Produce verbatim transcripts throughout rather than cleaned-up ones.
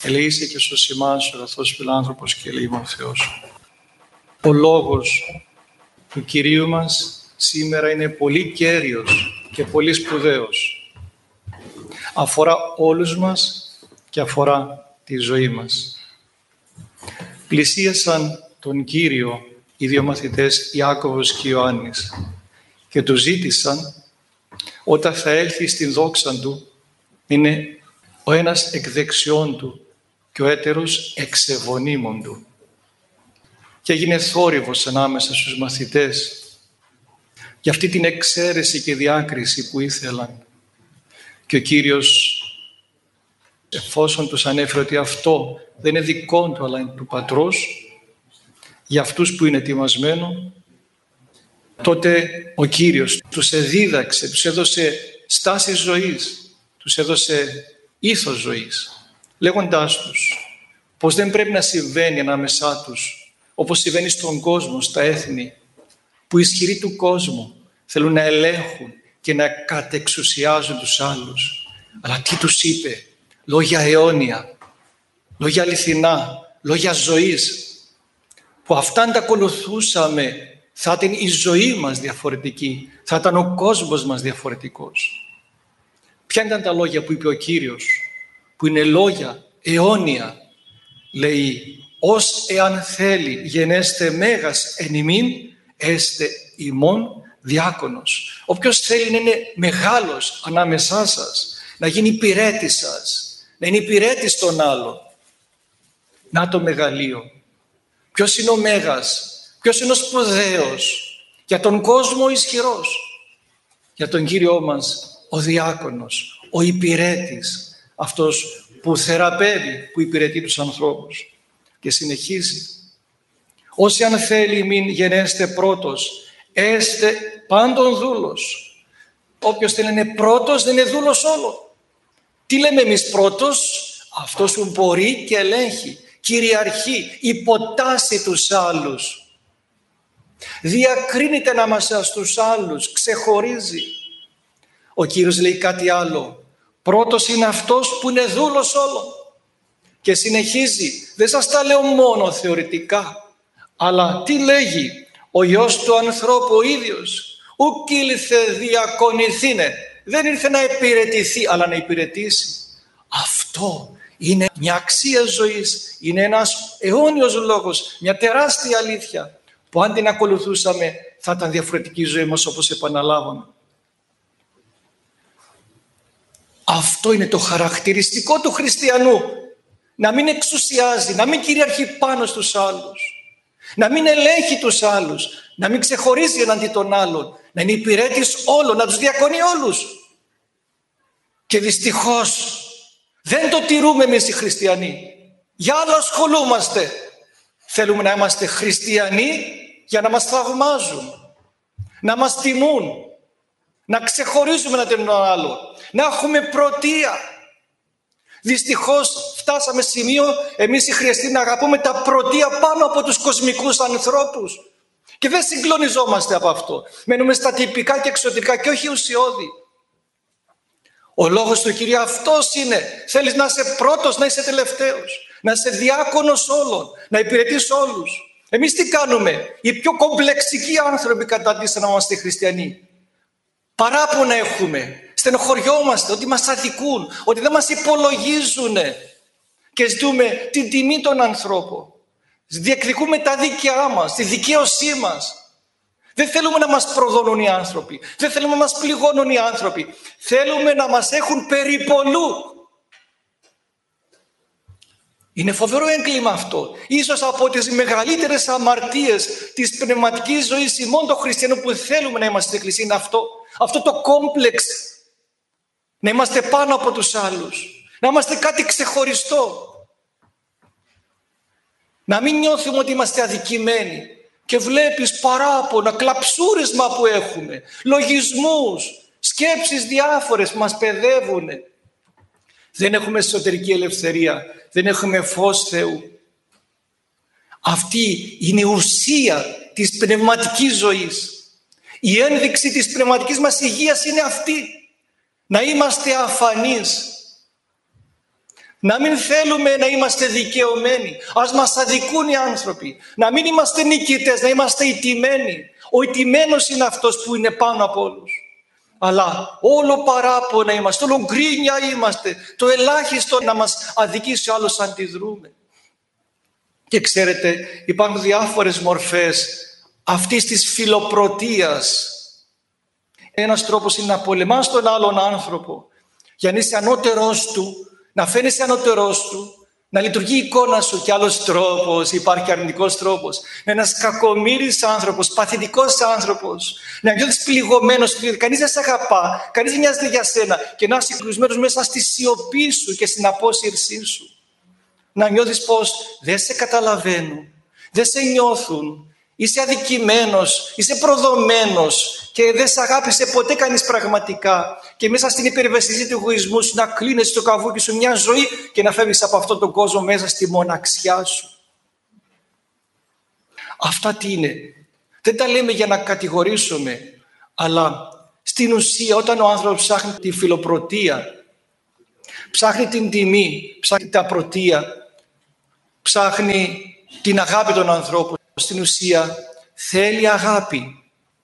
ελεήσει και σωσιμάς ο αγαθός φιλάνθρωπος και ελεήμων Θεός. Ο λόγος του Κυρίου μας σήμερα είναι πολύ κέριος και πολύ σπουδαίος. Αφορά όλους μας και αφορά τη ζωή μας. Πλησίασαν τον Κύριο οι δύο μαθητές Ιάκωβος και Ιωάννης και του ζήτησαν όταν θα έλθει στην δόξα του είναι ο ένας εκ δεξιών του και ο έτερος εξ ευωνίμων του. Και έγινε θόρυβος ανάμεσα στους μαθητές για αυτή την εξαίρεση και διάκριση που ήθελαν. Και ο Κύριος, εφόσον τους ανέφερε ότι αυτό δεν είναι δικό του αλλά είναι του Πατρός, για αυτούς που είναι ετοιμασμένο, τότε ο Κύριος τους εδίδαξε, τους έδωσε στάση ζωής, τους έδωσε ήθος ζωής, λέγοντάς τους πως δεν πρέπει να συμβαίνει ανάμεσά τους όπως συμβαίνει στον κόσμο, στα έθνη, που οι ισχυροί του κόσμου θέλουν να ελέγχουν και να κατεξουσιάζουν τους άλλους. Αλλά τι τους είπε? Λόγια αιώνια, λόγια αληθινά, λόγια ζωής, που αυτά αν τα ακολουθούσαμε θα ήταν η ζωή μας διαφορετική, θα ήταν ο κόσμος μας διαφορετικός. Ποια ήταν τα λόγια που είπε ο Κύριος, που είναι λόγια αιώνια? Λέει, ως εάν θέλει γενέστε μέγας εν ημίν, έστε ημών διάκονος. Όποιος θέλει να είναι μεγάλος ανάμεσά σας, να γίνει υπηρέτης σας, να είναι υπηρέτης των άλλων. Να το μεγαλείο. Ποιος είναι ο μέγας? Ποιος είναι ο σπουδαίος? Για τον κόσμο ο ισχυρός. Για τον Κύριό μας ο διάκονος, ο υπηρέτης, αυτός που θεραπεύει, που υπηρετεί τους ανθρώπους. Και συνεχίζει. Όσοι αν θέλει μην γενέστε πρώτος, έστε πάντων δούλος. Όποιος θέλει να είναι πρώτος δεν είναι δούλος όλο. Τι λέμε εμείς πρώτος? Αυτός που μπορεί και ελέγχει, κυριαρχεί, υποτάσσει τους άλλους. Διακρίνεται ανάμεσα στους άλλους, ξεχωρίζει. Ο Κύριος λέει κάτι άλλο. Πρώτος είναι αυτός που είναι δούλος όλων. Και συνεχίζει. Δεν σας τα λέω μόνο θεωρητικά, αλλά τι λέγει? Ο Υιός του ανθρώπου ο ίδιος ουκ ήλθε διακονηθήνε. Δεν ήρθε να υπηρετηθεί, αλλά να υπηρετήσει. Αυτό είναι μια αξία ζωής. Είναι ένας αιώνιος λόγος, μια τεράστια αλήθεια, που αν την ακολουθούσαμε θα ήταν διαφορετική η ζωή μας, όπως επαναλάβαμε. Αυτό είναι το χαρακτηριστικό του χριστιανού. Να μην εξουσιάζει, να μην κυριαρχεί πάνω στους άλλους. Να μην ελέγχει τους άλλους. Να μην ξεχωρίζει εναντί των άλλων. Να είναι υπηρέτης όλων, να τους διακονεί όλους. Και δυστυχώς δεν το τηρούμε εμείς οι χριστιανοί. Για άλλο ασχολούμαστε. Θέλουμε να είμαστε χριστιανοί για να μας θαυμάζουν, να μας τιμούν, να ξεχωρίζουμε έναν τον άλλο, να έχουμε πρωτεία. Δυστυχώς φτάσαμε σημείο εμείς οι χριστιανοί να αγαπούμε τα πρωτεία πάνω από τους κοσμικούς ανθρώπους και δεν συγκλονιζόμαστε από αυτό. Μένουμε στα τυπικά και εξωτικά και όχι ουσιώδη. Ο λόγος του Κυρίου αυτός είναι. Θέλεις να είσαι πρώτος, να είσαι τελευταίος, να είσαι διάκονος όλων, να υπηρετείς όλους. Εμείς τι κάνουμε? Οι πιο κομπλεξικοί άνθρωποι καταντήσαν να είμαστε χριστιανοί. Παράπονα έχουμε, στενοχωριόμαστε ότι μας αδικούν, ότι δεν μας υπολογίζουν και ζητούμε την τιμή των ανθρώπων. Διεκδικούμε τα δίκαιά μας, τη δικαίωσή μας. Δεν θέλουμε να μας προδώνουν οι άνθρωποι, δεν θέλουμε να μας πληγώνουν οι άνθρωποι. Θέλουμε να μας έχουν περιπολού. Είναι φοβερό έγκλημα αυτό. Ίσως από τις μεγαλύτερες αμαρτίες της πνευματικής ζωής ημών των χριστιανών που θέλουμε να είμαστε στην Εκκλησία είναι αυτό. Αυτό το κόμπλεξ. Να είμαστε πάνω από τους άλλους. Να είμαστε κάτι ξεχωριστό. Να μην νιώθουμε ότι είμαστε αδικημένοι. Και βλέπεις παράπονα, κλαψούρισμα που έχουμε. Λογισμούς, σκέψεις διάφορες που μας παιδεύουν. Δεν έχουμε εσωτερική ελευθερία. Δεν έχουμε φως Θεού. Αυτή είναι η ουσία της πνευματικής ζωής. Η ένδειξη της πνευματικής μας υγείας είναι αυτή. Να είμαστε αφανείς. Να μην θέλουμε να είμαστε δικαιωμένοι. Ας μας αδικούν οι άνθρωποι. Να μην είμαστε νικητές, να είμαστε ηττημένοι. Ο ηττημένος είναι αυτός που είναι πάνω από όλους. Αλλά όλο παράπονα είμαστε, όλο γκρίνια είμαστε. Το ελάχιστο να μας αδικήσει ο άλλος αντιδρούμε. Και ξέρετε, υπάρχουν διάφορες μορφές αυτής της φιλοπρωτείας. Ένας τρόπος είναι να πολεμάς τον άλλον άνθρωπο για να είσαι ανώτερός του, να φαίνεσαι ανώτερός του, να λειτουργεί η εικόνα σου. Και άλλος τρόπος, υπάρχει αρνητικός τρόπος. Ένας κακομοίρης άνθρωπος, παθητικός άνθρωπος, να νιώθεις πληγωμένος, κανείς δεν σε αγαπά, κανείς δεν νοιάζεται για σένα και να είσαι κλεισμένος μέσα στη σιωπή σου και στην απόσυρσή σου. Να νιώθεις πως δεν σε καταλαβαίνουν, δεν σε νιώθουν, είσαι αδικημένος, είσαι προδομένος και δεν σε αγάπησε ποτέ κανείς πραγματικά. Και μέσα στην υπερευαισθησία του εγωισμού σου να κλείνεσαι στο καβούκι σου μια ζωή και να φεύγεις από αυτόν τον κόσμο μέσα στη μοναξιά σου. Αυτά τι είναι? Δεν τα λέμε για να κατηγορήσουμε, αλλά στην ουσία όταν ο άνθρωπος ψάχνει τη φιλοπρωτεία, ψάχνει την τιμή, ψάχνει τα πρωτεία, ψάχνει την αγάπη των ανθρώπων, στην ουσία θέλει αγάπη,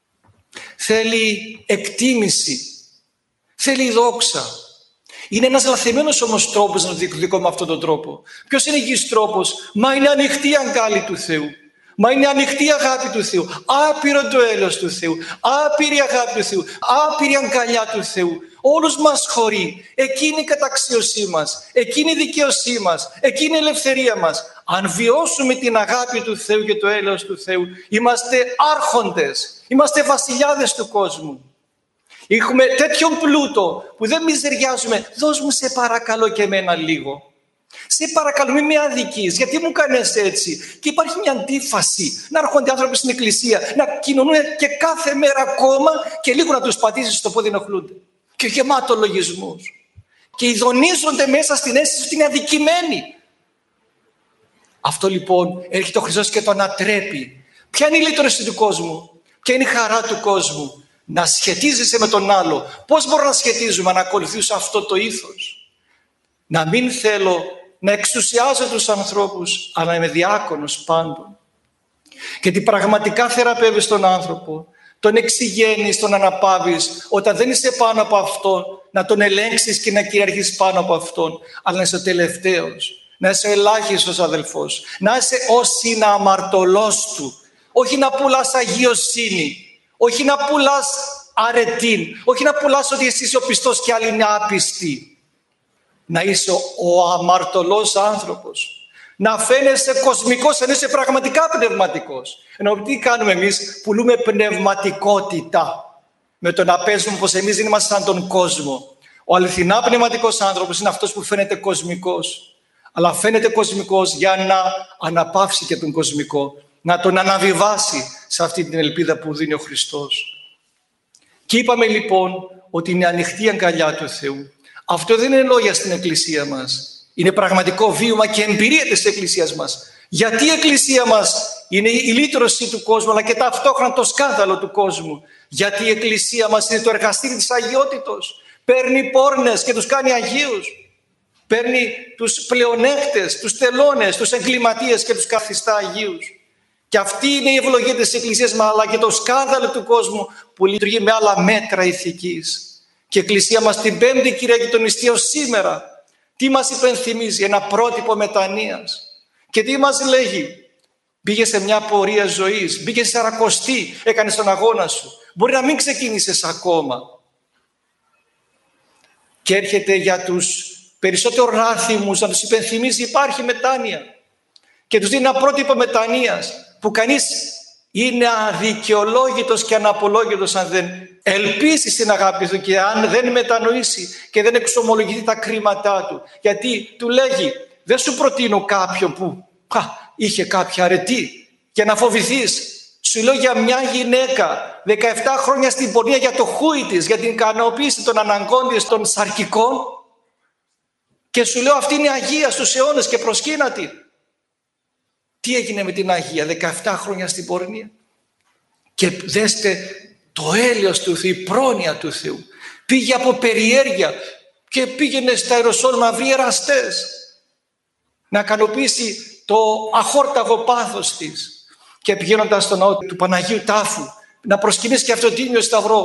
θέλει εκτίμηση, θέλει δόξα. Είναι ένας λαθεμένος όμως τρόπος να το διεκδικώ με αυτόν τον τρόπο. Ποιος είναι υγιής τρόπος? Μα είναι ανοιχτή η αγκάλη του Θεού. Μα είναι ανοιχτή η αγάπη του Θεού. Άπειρο το έλεος του Θεού. Άπειρη αγάπη του Θεού. Άπειρη αγκαλιά του Θεού. Όλους μας χωρεί. Εκείνη η καταξίωσή μας. Εκείνη η δικαίωσή μας. Εκείνη η ελευθερία μας. Αν βιώσουμε την αγάπη του Θεού και το έλεος του Θεού, είμαστε άρχοντες. Είμαστε βασιλιάδες του κόσμου. Έχουμε τέτοιον πλούτο που δεν μιζεριάζουμε. Δώσ' μου σε παρακαλώ και εμένα λίγο. Σε παρακαλώ μην με αδικείς, γιατί μου κάνεις έτσι? Και υπάρχει μια αντίφαση να έρχονται άνθρωποι στην εκκλησία, να κοινωνούν και κάθε μέρα ακόμα και λίγο να τους πατήσεις στο πόδι ενοχλούνται. Και γεμάτο λογισμούς. Και ειδονίζονται μέσα στην αίσθηση ότι είναι αδικημένοι. Αυτό λοιπόν έρχεται ο Χριστός και το ανατρέπει. Ποια είναι η λύτρωση του κόσμου? Ποια είναι η χαρά του κόσμου? Να σχετίζεσαι με τον άλλο. Πώς μπορώ να σχετίζουμε, να ακολουθήσω αυτό το ήθος? Να μην θέλω να εξουσιάζω τους ανθρώπους, αλλά να είμαι διάκονος πάντων. Γιατί πραγματικά θεραπεύεις τον άνθρωπο, τον εξηγαίνεις, τον αναπαύεις, όταν δεν είσαι πάνω από αυτόν, να τον ελέγξεις και να κυριαρχείς πάνω από αυτόν, αλλά να είσαι ο τελευταίος, να είσαι ο ελάχιστος αδελφός, να είσαι ο συναμαρτωλός του, όχι να πουλάς αγιοσύνη, όχι να πουλάς αρετήν, όχι να πουλάς ότι εσύ είσαι ο πιστός και άλλοι είναι άπιστοι. Να είσαι ο, ο αμαρτωλός άνθρωπος. Να φαίνεσαι κοσμικός, ενώ είσαι πραγματικά πνευματικός. Ενώ τι κάνουμε εμείς? Πουλούμε πνευματικότητα. Με το να παίζουμε πως εμείς δεν είμαστε σαν τον κόσμο. Ο αληθινά πνευματικός άνθρωπος είναι αυτός που φαίνεται κοσμικός. Αλλά φαίνεται κοσμικός για να αναπαύσει και τον κοσμικό. Να τον αναβιβάσει σε αυτή την ελπίδα που δίνει ο Χριστός. Και είπαμε λοιπόν ότι είναι ανοιχτή η αγκαλιά του Θεού. Αυτό δεν είναι λόγια στην Εκκλησία μας. Είναι πραγματικό βίωμα και εμπειρία της Εκκλησίας μας. Γιατί η Εκκλησία μας είναι η λύτρωση του κόσμου, αλλά και ταυτόχρονα το σκάνδαλο του κόσμου. Γιατί η Εκκλησία μας είναι το εργαστήρι της αγιότητος. Παίρνει πόρνες και τους κάνει αγίους. Παίρνει τους πλεονέκτες, τους τελώνες, τους εγκληματίες και τους καθιστά αγίους. Και αυτή είναι η ευλογία της Εκκλησίας μας, αλλά και το σκάνδαλο του κόσμου που λειτουργεί με άλλα μέτρα ηθικής. Και η Εκκλησία μας την Πέμπτη Κυριακή των Νηστείων σήμερα, τι μας υπενθυμίζει? Ένα πρότυπο μετανοίας. Και τι μας λέγει? Πήγε σε μια πορεία ζωής, μπήκε σε σαρακοστή, έκανες τον αγώνα σου. Μπορεί να μην ξεκίνησες ακόμα. Και έρχεται για τους περισσότερο ράθιμους να τους υπενθυμίζει υπάρχει μετάνοια. Και τους δίνει ένα πρότυπο μετανοίας που κανείς είναι αδικαιολόγητος και αναπολόγητος αν δεν ελπίσει στην αγάπη του και αν δεν μετανοήσει και δεν εξομολογηθεί τα κρίματά του. Γιατί του λέγει, δεν σου προτείνω κάποιον που α, είχε κάποια αρετή για να φοβηθείς. Σου λέω για μια γυναίκα δεκαεπτά χρόνια στην πορεία για το χούι της, για την ικανοποίηση των αναγκών της των σαρκικών, και σου λέω αυτή είναι αγία στους αιώνες και προσκύνατη. Τι έγινε με την Αγία δεκαεπτά χρόνια στην πορνεία? Και δέστε το έλεος του Θεού, η πρόνοια του Θεού. Πήγε από περιέργεια και πήγαινε στα Ιεροσόλυμα να βρει εραστές. να ικανοποιήσει το αχόρταγο πάθος της και πηγαίνοντας στον ναό του Παναγίου Τάφου να προσκυνήσει και αυτό το τίμιο σταυρό.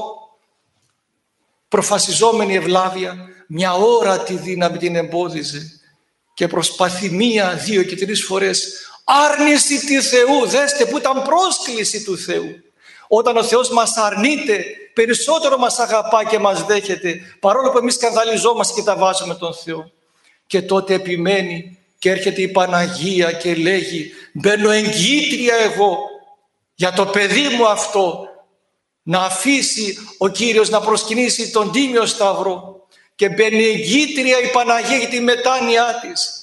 Προφασιζόμενη ευλάβεια, μια ώρα τη δύναμη την εμπόδιζε και προσπαθεί μία, δύο και τρεις φορές άρνηση του Θεού. Δέστε που ήταν πρόσκληση του Θεού. Όταν ο Θεός μας αρνείται, περισσότερο μας αγαπά και μας δέχεται, παρόλο που εμείς σκανδαλιζόμαστε και τα βάζουμε τον Θεό. Και τότε επιμένει και έρχεται η Παναγία και λέγει, μπαίνω εγγύτρια εγώ για το παιδί μου αυτό, να αφήσει ο Κύριος να προσκυνήσει τον τίμιο σταυρό, και μπαίνει εγγύτρια η Παναγία για τη μετάνοιά της.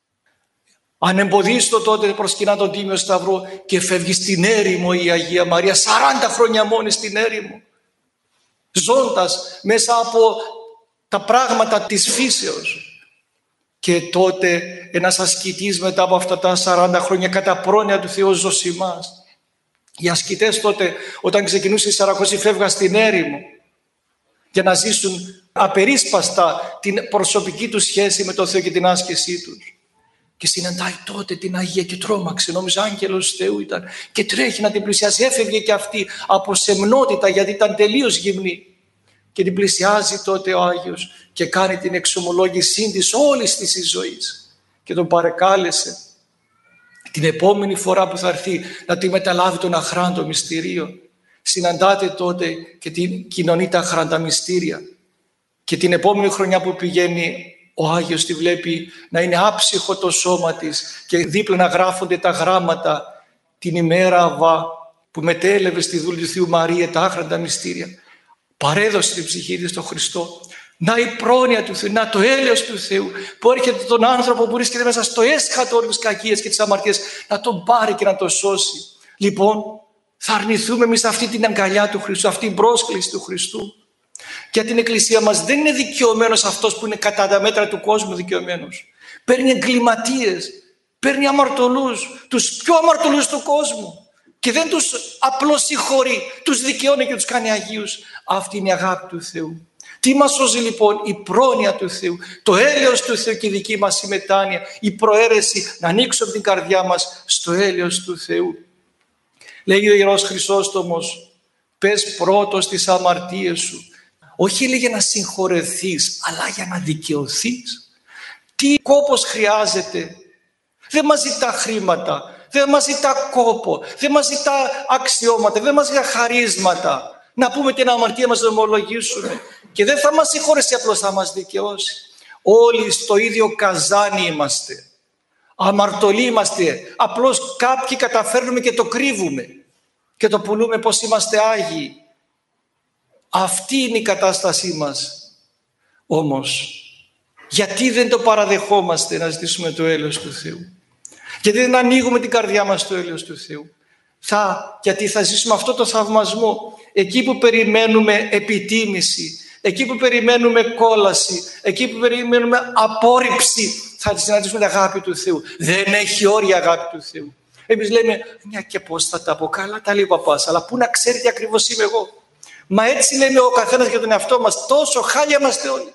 Ανεμποδίστο τότε προσκυνά τον τίμιο σταυρό και φεύγει στην έρημο η Αγία Μαρία, σαράντα χρόνια μόνη στην έρημο, ζώντας μέσα από τα πράγματα της φύσεως. Και τότε ένας ασκητής μετά από αυτά τα σαράντα χρόνια κατά πρόνοια του Θεού Ζωσιμάς, οι ασκητές τότε όταν ξεκινούσε η Σαρακοστή φεύγαν στην έρημο για να ζήσουν απερίσπαστα την προσωπική του σχέση με τον Θεό και την άσκησή τους. Και συναντάει τότε την Αγία και τρόμαξε, νόμιζε άγγελος Θεού ήταν, και τρέχει να την πλησιάσει. Έφευγε και αυτή από σεμνότητα γιατί ήταν τελείως γυμνή. Και την πλησιάζει τότε ο Άγιος και κάνει την εξομολόγησή της όλης της ζωής. Και τον παρεκάλεσε την επόμενη φορά που θα έρθει να τη μεταλάβει τον αχράντο μυστηρίο. Συναντάτε τότε και την κοινωνεί τα αχράντα μυστήρια. Και την επόμενη χρονιά που πηγαίνει, ο Άγιος τη βλέπει να είναι άψυχο το σώμα της και δίπλα να γράφονται τα γράμματα την ημέρα Αβά που μετέλευε στη δούλη του Θείου Μαρία τα άχραντα μυστήρια. Παρέδωσε την ψυχή της στον Χριστό. Να η πρόνοια του Θεού, να το έλεος του Θεού που έρχεται τον άνθρωπο που βρίσκεται μέσα στο έσχατο όλες τις κακίες και τις αμαρτίες να τον πάρει και να τον σώσει. Λοιπόν, θα αρνηθούμε εμείς αυτή την αγκαλιά του Χριστού, αυτή την πρόσκληση του Χριστού. Για την Εκκλησία μας δεν είναι δικαιωμένος αυτός που είναι κατά τα μέτρα του κόσμου δικαιωμένος. Παίρνει εγκληματίες, παίρνει αμαρτωλούς, τους πιο αμαρτωλούς του κόσμου και δεν τους απλώς συγχωρεί, τους δικαιώνει και τους κάνει αγίους. Αυτή είναι η αγάπη του Θεού. Τι μας σώζει λοιπόν? Η πρόνοια του Θεού, το έλεος του Θεού και η δική μας η μετάνοια, η προαίρεση να ανοίξουμε την καρδιά μας στο έλεος του Θεού. Λέγει ο Ιερός Χρυσόστομος, πες πρώτος τις αμαρτίες σου. Όχι λέγε να συγχωρεθείς, αλλά για να δικαιωθείς. Τι κόπος χρειάζεται? Δεν μας ζητά χρήματα, δεν μας ζητά κόπο, δεν μας ζητά αξιώματα, δεν μας ζητά χαρίσματα. Να πούμε την αμαρτία μας, να ομολογήσουμε. Και δεν θα μας συγχωρέσει, απλώς θα μας δικαιώσει. Όλοι στο ίδιο καζάνι είμαστε. Αμαρτωλοί είμαστε. Απλώς κάποιοι καταφέρνουμε και το κρύβουμε. Και το πουλούμε πως είμαστε Άγιοι. Αυτή είναι η κατάστασή μας. Όμως, γιατί δεν το παραδεχόμαστε να ζητήσουμε το έλεος του Θεού? Γιατί δεν ανοίγουμε την καρδιά μας στο έλεος του Θεού? Θα, γιατί θα ζήσουμε αυτό το θαυμασμό. Εκεί που περιμένουμε επιτίμηση, εκεί που περιμένουμε κόλαση, εκεί που περιμένουμε απόρριψη, θα συναντήσουμε την αγάπη του Θεού. Δεν έχει όρια η αγάπη του Θεού. Εμείς λέμε, μια και πώς θα τα πω, καλά τα λέει ο παπάς, αλλά πού να ξέρει τι ακριβώς είμαι εγώ? Μα έτσι λέμε ο καθένας για τον εαυτό μας, τόσο χάλια είμαστε όλοι.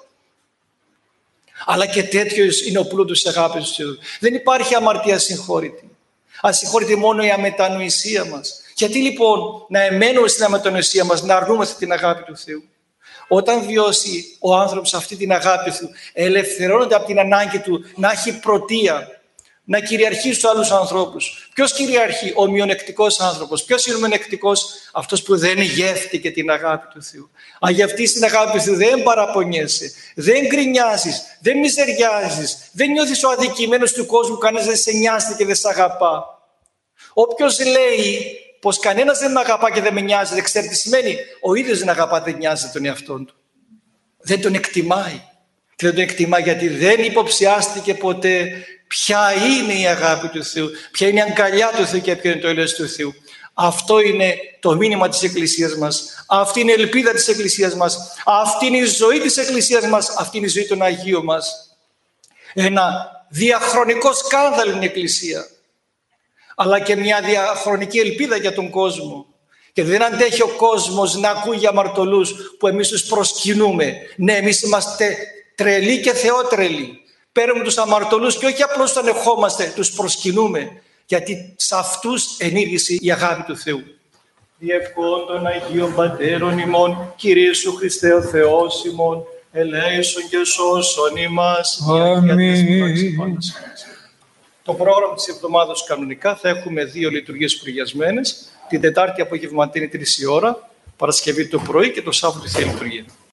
Αλλά και τέτοιος είναι ο πλούτος της αγάπης του Θεού. Δεν υπάρχει αμαρτία συγχώρητη. Ασυγχώρητη μόνο η αμετανοησία μας. Γιατί λοιπόν να εμένουμε στην αμετανοησία μας, να αρνούμαστε την αγάπη του Θεού? Όταν βιώσει ο άνθρωπος αυτή την αγάπη του, ελευθερώνεται από την ανάγκη του να έχει πρωτεία, να κυριαρχεί στους άλλους ανθρώπους. Ποιος κυριαρχεί? Ο μειονεκτικός άνθρωπος. Ποιος είναι ο μειονεκτικός? Αυτός που δεν γεύτηκε την αγάπη του Θεού. Αν γευτείς την αγάπη του Θεού, δεν παραπονιέσαι, δεν γκρινιάζεις, δεν μιζεριάζεις, δεν νιώθεις ο αδικημένος του κόσμου, κανένας δεν σε νοιάζεται και δεν σε αγαπά. Όποιος λέει πως κανένας δεν με αγαπά και δεν με νοιάζει, δεν ξέρει τι σημαίνει. Ο ίδιος δεν αγαπά, δεν νοιάζεται τον εαυτόν του. Δεν τον εκτιμάει. Και δεν τον εκτιμά γιατί δεν υποψιάστηκε ποτέ ποια είναι η αγάπη του Θεού, ποια είναι η αγκαλιά του Θεού και ποιο είναι το έλεος του Θεού. Αυτό είναι το μήνυμα της Εκκλησίας μας. Αυτή είναι η ελπίδα της Εκκλησίας μας. Αυτή είναι η ζωή της Εκκλησίας μας. Αυτή είναι η ζωή των Αγίων μας. Ένα διαχρονικό σκάνδαλο είναι η Εκκλησία, αλλά και μια διαχρονική ελπίδα για τον κόσμο. Και δεν αντέχει ο κόσμος να ακούει για αμαρτωλούς που εμείς τους προσκυνούμε. Ναι, εμείς είμαστε τρελοί και θεότρελοι. παίρνουμε τους αμαρτωλούς και όχι απλώς τον ευχόμαστε, τους προσκυνούμε, γιατί σε αυτούς ενήργησε η αγάπη του Θεού. Διευκόν των Αγίων Πατέρων ημών, Κύριε Σου Χριστέ ο Θεός ημών, ελέησον και σώσον ημάς. Αμήν. Το πρόγραμμα της εβδομάδας κανονικά θα έχουμε δύο λειτουργίες προγιασμένες, την Τετάρτη απογευματινή τρεις η ώρα, Παρασκευή το πρωί και το Σάββατο η Θεία Λειτουργία.